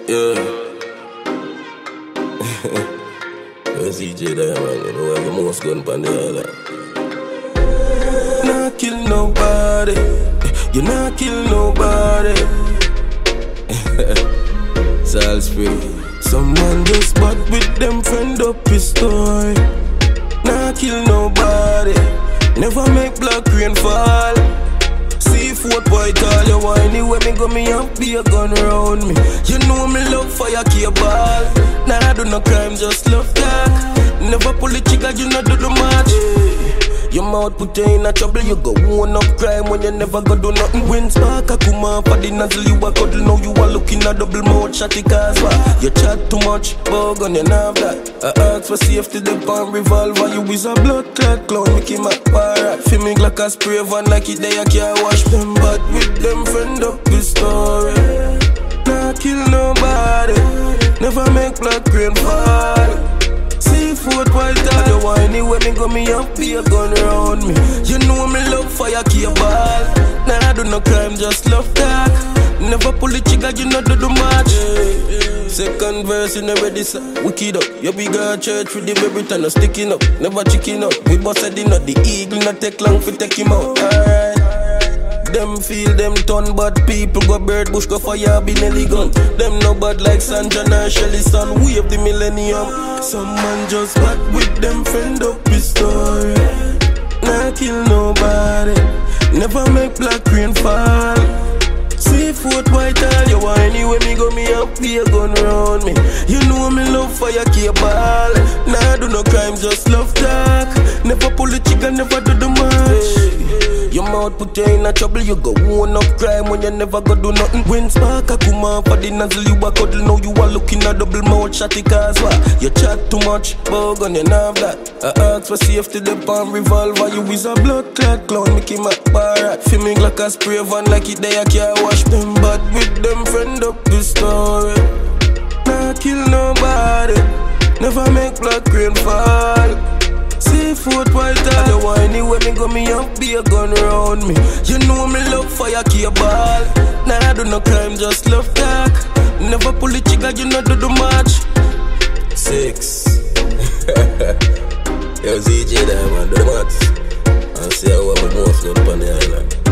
Yeah. Where's CJ there, man? You know, I'm the most gun on the island. Not kill nobody. You not kill nobody. Salisbury. Someone just bought with them friend up his story. Not kill nobody. Never make black rain fall. Seafood boy tall you whiny. When me go me up be a gun around me. You know me love fire cable. Nah I do no crime just love that. Never pull the trigger you not do the match. Your mouth put you in a trouble, you go own up crime when you never go do nothing. When spark a come up for the nozzle, you a cuddle. Now you are looking at double mouth shotty cause why? You chat too much, bug on you not have that. I ask for safety, the palm revolver. You is a blood clot clown, make him a parrot. Feel me like a spray van like it there, you can't wash them. But with them friend up the story. Not kill nobody, never make black rain fall. Seafood while tell you whiny when me go me up be a gun around me. You know me love fire cable. Nah I do no crime just love that. Never pull the trigger you not do the match. Second verse in already sir. Wicked up. You big a church with him every time no sticking up. Never chicken up. We busted in up. The eagle not take long for take him out. Alright. Them feel them turn bad people. Go bird bush go fire be Nelly gun. Them no bad like Sandra and Shelly son. We have the millennium. Some man just bad with them friend up his story. Not kill nobody. Never make black rain fall. Seafood white all you whiny when me go me up be a gun around me. You know me love fire cable. Nah I do no crime just love talk. Never pull the trigger, never do the match. Your mouth put you in a trouble, you go own up crime when you never go do nothing. When spark a come up for the nozzle, you a cuddle. Now you are looking at double mouth shotty cause why? You chat too much, bug on you not have that. I ask for safety, the palm revolver. You is a blood clot clown, make him a parrot. Feel me like a spray van like it there, you can't wash them. But with them friend up the story. Not kill nobody, never make black rain fall. Seafood while tell you whiny when me go me up be a gun around me. You know me love fire cable. Nah I do no crime just love talk. Never pull the trigger you not do the match. 6 Yo CJ there man, do the maths and see how I'm most good on the island.